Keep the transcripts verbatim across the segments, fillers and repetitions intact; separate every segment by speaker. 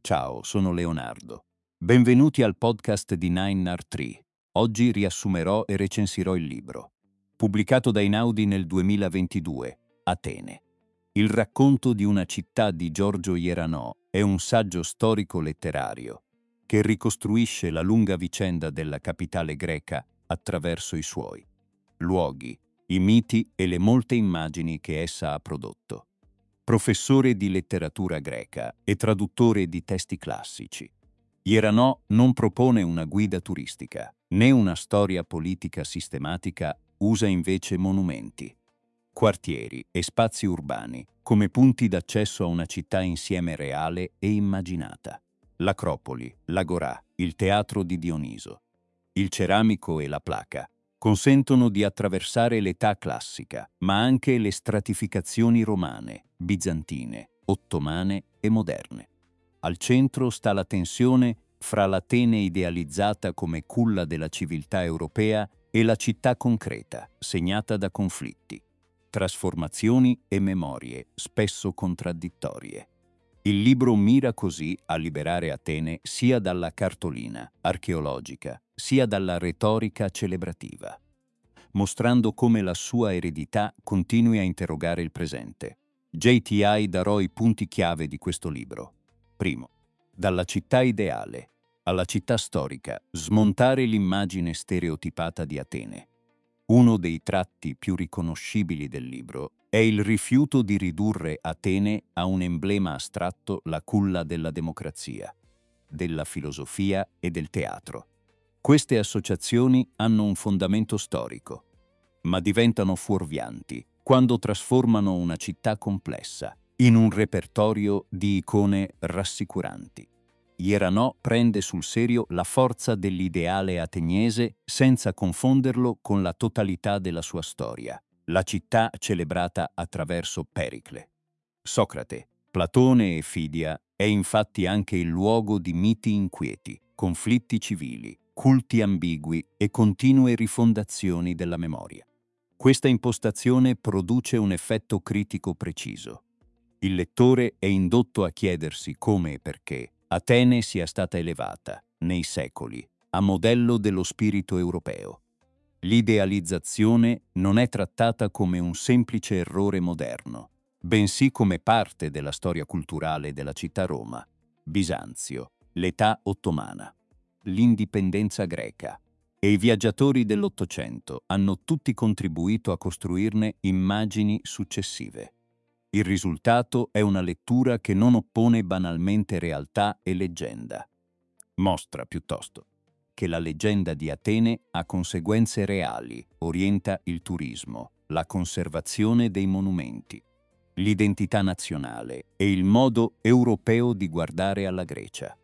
Speaker 1: Ciao, sono Leonardo. Benvenuti al podcast di Nine Art Tree. Oggi riassumerò e recensirò il libro. Pubblicato da Einaudi nel duemilaventidue, Atene. Il racconto di una città di Giorgio Ieranoh è un saggio storico-letterario che ricostruisce la lunga vicenda della capitale greca attraverso i suoi luoghi, i miti e le molte immagini che essa ha prodotto. Professore di letteratura greca e traduttore di testi classici, Ieranoh non propone una guida turistica, né una storia politica sistematica, usa invece monumenti, quartieri e spazi urbani come punti d'accesso a una città insieme reale e immaginata. L'Acropoli, l'Agorà, il teatro di Dioniso, il ceramico e la placa consentono di attraversare l'età classica, ma anche le stratificazioni romane, bizantine, ottomane e moderne. Al centro sta la tensione fra l'Atene idealizzata come culla della civiltà europea e la città concreta, segnata da conflitti, trasformazioni e memorie, spesso contraddittorie. Il libro mira così a liberare Atene sia dalla cartolina archeologica, sia dalla retorica celebrativa, mostrando come la sua eredità continui a interrogare il presente. J T I darò i punti chiave di questo libro. Primo, dalla città ideale alla città storica, smontare l'immagine stereotipata di Atene. Uno dei tratti più riconoscibili del libro è il rifiuto di ridurre Atene a un emblema astratto, la culla della democrazia, della filosofia e del teatro. Queste associazioni hanno un fondamento storico, ma diventano fuorvianti quando trasformano una città complessa in un repertorio di icone rassicuranti. Ieranoh prende sul serio la forza dell'ideale ateniese senza confonderlo con la totalità della sua storia, la città celebrata attraverso Pericle. Socrate, Platone e Fidia è infatti anche il luogo di miti inquieti, conflitti civili, culti ambigui e continue rifondazioni della memoria. Questa impostazione produce un effetto critico preciso. Il lettore è indotto a chiedersi come e perché Atene sia stata elevata, nei secoli, a modello dello spirito europeo. L'idealizzazione non è trattata come un semplice errore moderno, bensì come parte della storia culturale della città Roma, Bisanzio, l'età ottomana, l'indipendenza greca e i viaggiatori dell'Ottocento hanno tutti contribuito a costruirne immagini successive. Il risultato è una lettura che non oppone banalmente realtà e leggenda. Mostra, piuttosto, che la leggenda di Atene ha conseguenze reali, orienta il turismo, la conservazione dei monumenti, l'identità nazionale e il modo europeo di guardare alla Grecia.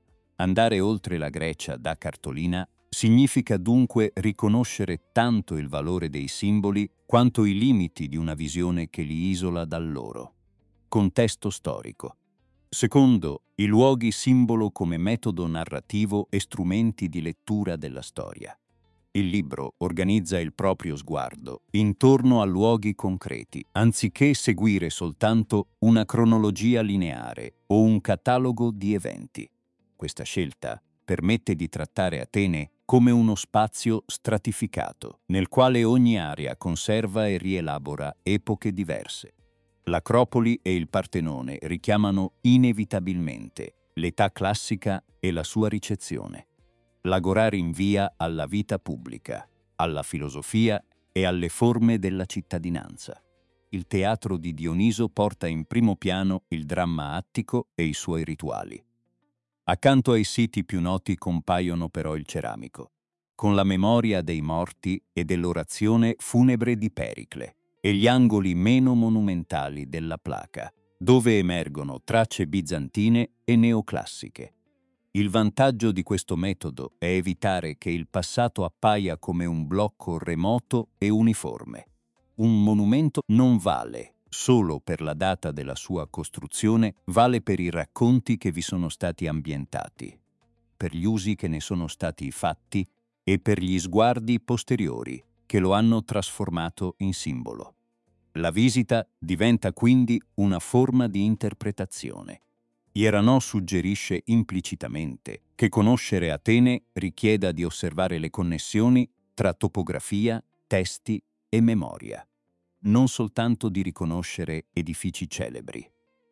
Speaker 1: Andare oltre la Grecia da cartolina significa dunque riconoscere tanto il valore dei simboli quanto i limiti di una visione che li isola dal loro contesto storico. Secondo, i luoghi simbolo come metodo narrativo e strumenti di lettura della storia. Il libro organizza il proprio sguardo intorno a luoghi concreti, anziché seguire soltanto una cronologia lineare o un catalogo di eventi. Questa scelta permette di trattare Atene come uno spazio stratificato, nel quale ogni area conserva e rielabora epoche diverse. L'Acropoli e il Partenone richiamano inevitabilmente l'età classica e la sua ricezione. L'Agorà rinvia alla vita pubblica, alla filosofia e alle forme della cittadinanza. Il teatro di Dioniso porta in primo piano il dramma attico e i suoi rituali. Accanto ai siti più noti compaiono però il ceramico, con la memoria dei morti e dell'orazione funebre di Pericle, e gli angoli meno monumentali della placa, dove emergono tracce bizantine e neoclassiche. Il vantaggio di questo metodo è evitare che il passato appaia come un blocco remoto e uniforme. Un monumento non vale solo per la data della sua costruzione, vale per i racconti che vi sono stati ambientati, per gli usi che ne sono stati fatti e per gli sguardi posteriori che lo hanno trasformato in simbolo. La visita diventa quindi una forma di interpretazione. Hieranò suggerisce implicitamente che conoscere Atene richieda di osservare le connessioni tra topografia, testi e memoria, non soltanto di riconoscere edifici celebri.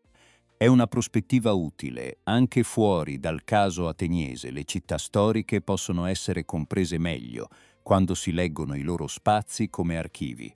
Speaker 1: È una prospettiva utile. Anche fuori dal caso ateniese le città storiche possono essere comprese meglio quando si leggono i loro spazi come archivi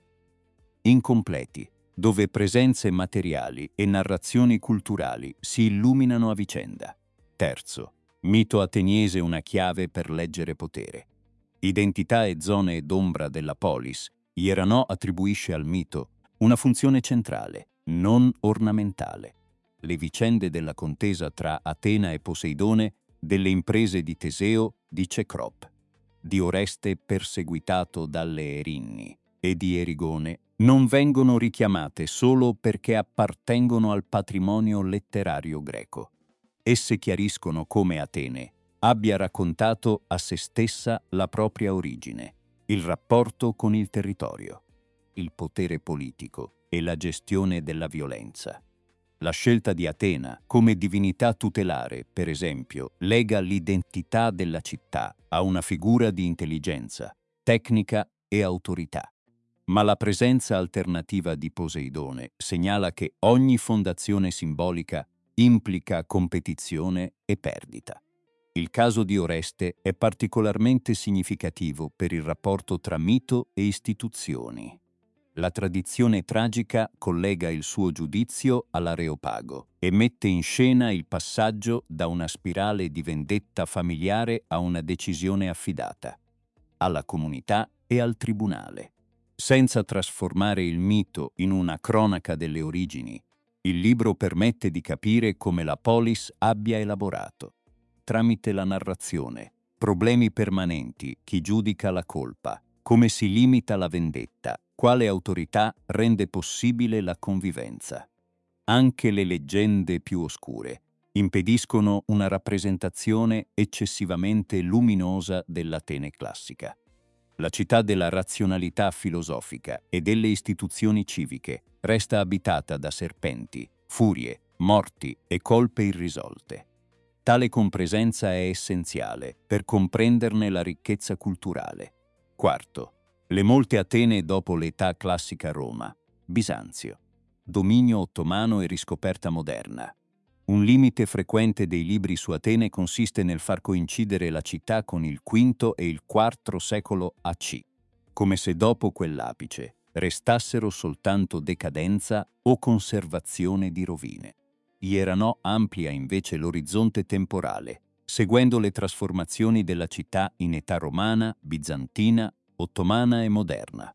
Speaker 1: incompleti, dove presenze materiali e narrazioni culturali si illuminano a vicenda. Terzo, mito ateniese una chiave per leggere potere. Identità e zone d'ombra della polis, Hieranò attribuisce al mito una funzione centrale, non ornamentale. Le vicende della contesa tra Atena e Poseidone, delle imprese di Teseo, di Cecrop, di Oreste perseguitato dalle Erinni e di Erigone non vengono richiamate solo perché appartengono al patrimonio letterario greco. Esse chiariscono come Atene abbia raccontato a se stessa la propria origine, il rapporto con il territorio, il potere politico e la gestione della violenza. La scelta di Atena come divinità tutelare, per esempio, lega l'identità della città a una figura di intelligenza, tecnica e autorità. Ma la presenza alternativa di Poseidone segnala che ogni fondazione simbolica implica competizione e perdita. Il caso di Oreste è particolarmente significativo per il rapporto tra mito e istituzioni. La tradizione tragica collega il suo giudizio all'Areopago e mette in scena il passaggio da una spirale di vendetta familiare a una decisione affidata, alla comunità e al tribunale. Senza trasformare il mito in una cronaca delle origini, il libro permette di capire come la polis abbia elaborato, tramite la narrazione, problemi permanenti, chi giudica la colpa, come si limita la vendetta, quale autorità rende possibile la convivenza. Anche le leggende più oscure impediscono una rappresentazione eccessivamente luminosa dell'Atene classica. La città della razionalità filosofica e delle istituzioni civiche resta abitata da serpenti, furie, morti e colpe irrisolte. Tale compresenza è essenziale per comprenderne la ricchezza culturale. Quarto, le molte Atene dopo l'età classica Roma, Bisanzio, dominio ottomano e riscoperta moderna. Un limite frequente dei libri su Atene consiste nel far coincidere la città con il quinto e il quarto secolo A C, come se dopo quell'apice restassero soltanto decadenza o conservazione di rovine. Hieranò amplia invece l'orizzonte temporale, seguendo le trasformazioni della città in età romana, bizantina, ottomana e moderna.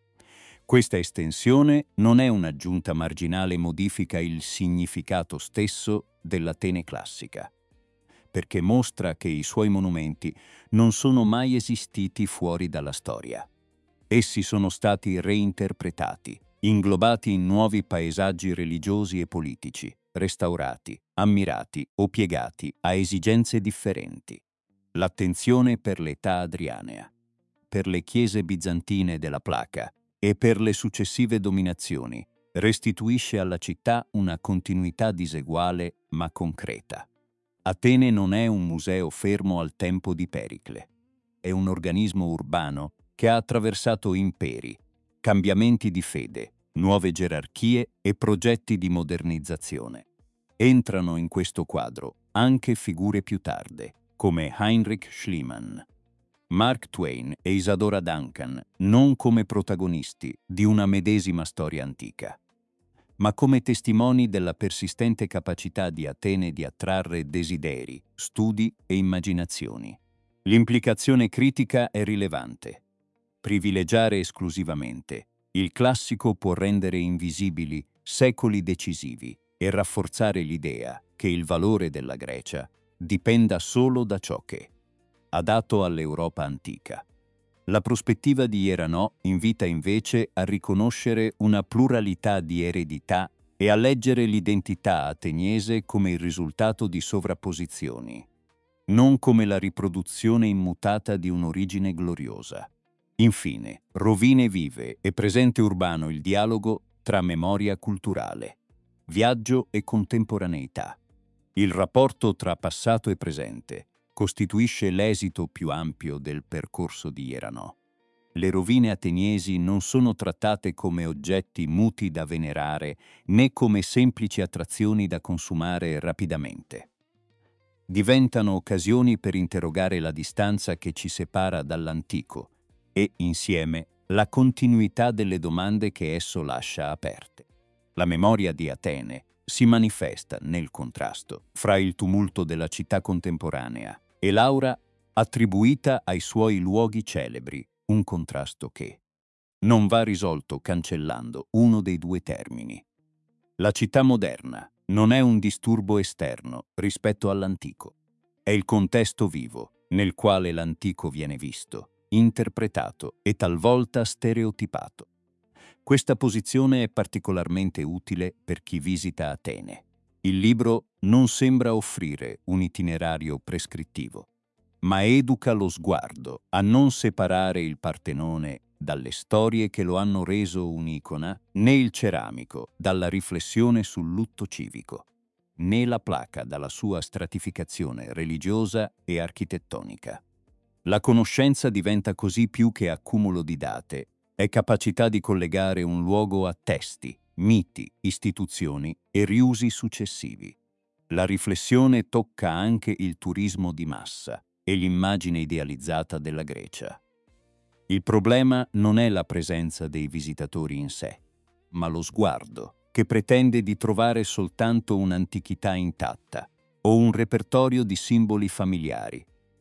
Speaker 1: Questa estensione non è un'aggiunta marginale, modifica il significato stesso dell'Atene classica, perché mostra che i suoi monumenti non sono mai esistiti fuori dalla storia. Essi sono stati reinterpretati, inglobati in nuovi paesaggi religiosi e politici, restaurati, ammirati o piegati a esigenze differenti. L'attenzione per l'età adrianea, per le chiese bizantine della Placa e per le successive dominazioni restituisce alla città una continuità diseguale ma concreta. Atene non è un museo fermo al tempo di Pericle. È un organismo urbano che ha attraversato imperi, cambiamenti di fede, nuove gerarchie e progetti di modernizzazione. Entrano in questo quadro anche figure più tarde, come Heinrich Schliemann, Mark Twain e Isadora Duncan, non come protagonisti di una medesima storia antica, ma come testimoni della persistente capacità di Atene di attrarre desideri, studi e immaginazioni. L'implicazione critica è rilevante. Privilegiare esclusivamente il classico può rendere invisibili secoli decisivi e rafforzare l'idea che il valore della Grecia dipenda solo da ciò che ha dato all'Europa antica. La prospettiva di Hieranò invita invece a riconoscere una pluralità di eredità e a leggere l'identità ateniese come il risultato di sovrapposizioni, non come la riproduzione immutata di un'origine gloriosa. Infine, rovine vive e presente urbano, il dialogo tra memoria culturale, viaggio e contemporaneità. Il rapporto tra passato e presente costituisce l'esito più ampio del percorso di Ieranò. Le rovine ateniesi non sono trattate come oggetti muti da venerare né come semplici attrazioni da consumare rapidamente. Diventano occasioni per interrogare la distanza che ci separa dall'antico e, insieme, la continuità delle domande che esso lascia aperte. La memoria di Atene si manifesta nel contrasto fra il tumulto della città contemporanea e l'aura attribuita ai suoi luoghi celebri, un contrasto che non va risolto cancellando uno dei due termini. La città moderna non è un disturbo esterno rispetto all'antico, è il contesto vivo nel quale l'antico viene visto, interpretato e talvolta stereotipato. Questa posizione è particolarmente utile per chi visita Atene. Il libro non sembra offrire un itinerario prescrittivo, ma educa lo sguardo a non separare il Partenone dalle storie che lo hanno reso un'icona, né il ceramico dalla riflessione sul lutto civico, né la placa dalla sua stratificazione religiosa e architettonica. La conoscenza diventa così più che accumulo di date, è capacità di collegare un luogo a testi, miti, istituzioni e riusi successivi. La riflessione tocca anche il turismo di massa e l'immagine idealizzata della Grecia. Il problema non è la presenza dei visitatori in sé, ma lo sguardo, che pretende di trovare soltanto un'antichità intatta o un repertorio di simboli familiari.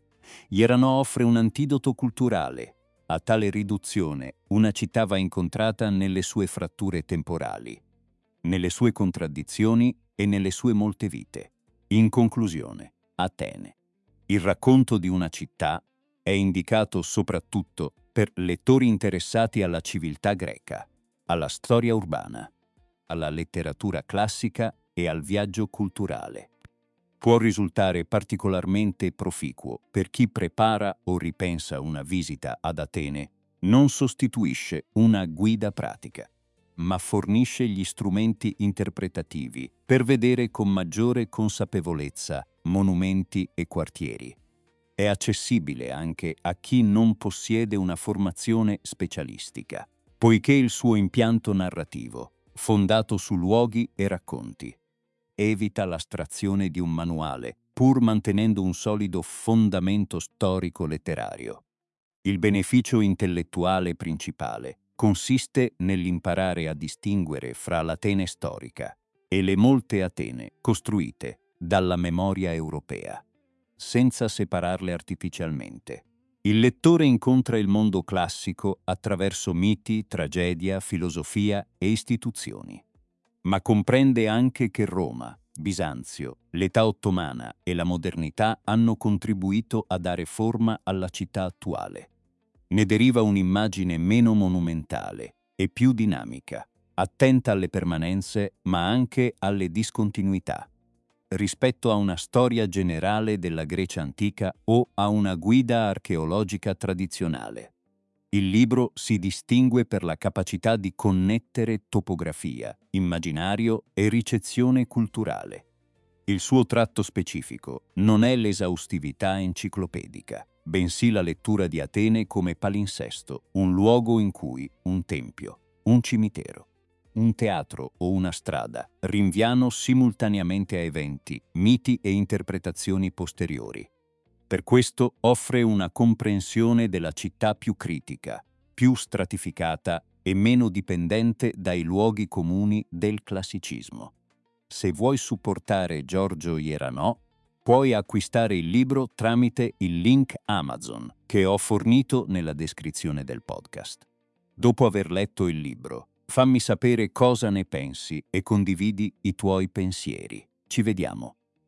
Speaker 1: Ieranò offre un antidoto culturale. A tale riduzione, una città va incontrata nelle sue fratture temporali, nelle sue contraddizioni e nelle sue molte vite. In conclusione, Atene. Il racconto di una città è indicato soprattutto per lettori interessati alla civiltà greca, alla storia urbana, alla letteratura classica e al viaggio culturale. Può risultare particolarmente proficuo per chi prepara o ripensa una visita ad Atene. Non sostituisce una guida pratica, ma fornisce gli strumenti interpretativi per vedere con maggiore consapevolezza monumenti e quartieri. È accessibile anche a chi non possiede una formazione specialistica, poiché il suo impianto narrativo, fondato su luoghi e racconti, evita l'astrazione di un manuale, pur mantenendo un solido fondamento storico-letterario. Il beneficio intellettuale principale consiste nell'imparare a distinguere fra l'Atene storica e le molte Atene costruite dalla memoria europea, senza separarle artificialmente. Il lettore incontra il mondo classico attraverso miti, tragedia, filosofia e istituzioni, ma comprende anche che Roma, Bisanzio, l'età ottomana e la modernità hanno contribuito a dare forma alla città attuale. Ne deriva un'immagine meno monumentale e più dinamica, attenta alle permanenze ma anche alle discontinuità, rispetto a una storia generale della Grecia antica o a una guida archeologica tradizionale. Il libro si distingue per la capacità di connettere topografia, immaginario e ricezione culturale. Il suo tratto specifico non è l'esaustività enciclopedica, bensì la lettura di Atene come palinsesto, un luogo in cui un tempio, un cimitero, un teatro o una strada rinviano simultaneamente a eventi, miti e interpretazioni posteriori. Per questo offre una comprensione della città più critica, più stratificata e meno dipendente dai luoghi comuni del classicismo. Se vuoi supportare Giorgio Ieranò, puoi acquistare il libro tramite il link Amazon che ho fornito nella descrizione del podcast. Dopo aver letto il libro, fammi sapere cosa ne pensi e condividi i tuoi pensieri. Ci vediamo.